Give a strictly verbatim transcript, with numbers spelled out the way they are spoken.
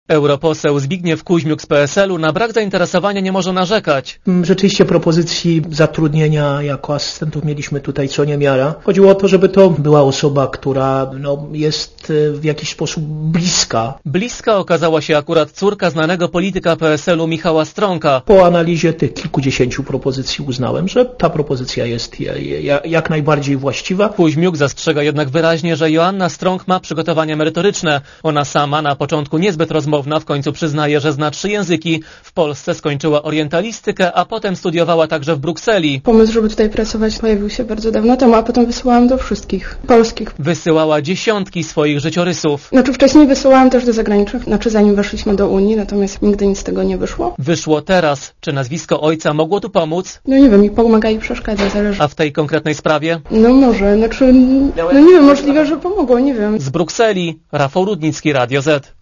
Europoseł Zbigniew Kuźmiuk z P S L u na brak zainteresowania nie może narzekać. Rzeczywiście propozycji zatrudnienia jako asystentów mieliśmy tutaj co niemiara. Chodziło o to, żeby to była osoba, która no, jest w jakiś sposób bliska. Bliska okazała się akurat córka znanego polityka P S L u Michała Strąka. Po analizie tych kilkudziesięciu propozycji uznałem, że ta propozycja jest jak najbardziej właściwa. Kuźmiuk zastrzega jednak wyraźnie, że Joanna Strąk ma przygotowania merytoryczne. Ona sama na początku niezbyt rozmowna w końcu przyznaje, że zna trzy języki. W Polsce skończyła orientalistykę, a potem studiowała także w Brukseli. Pomysł, żeby tutaj pracować, pojawił się bardzo dawno temu, a potem wysyłałam do wszystkich polskich. Wysyłała dziesiątki swoich życiorysów. Znaczy wcześniej wysyłałam też do zagranicznych, znaczy zanim weszliśmy do Unii, natomiast nigdy nic z tego nie wyszło. Wyszło teraz. Czy nazwisko ojca mogło tu pomóc? No nie wiem, mi pomaga i przeszkadza, zależy. A w tej konkretnej sprawie? No może, znaczy, no nie wiem, możliwe, że pomogło, nie wiem. Z Brukseli, Rafał Rudnicki, Radio Z.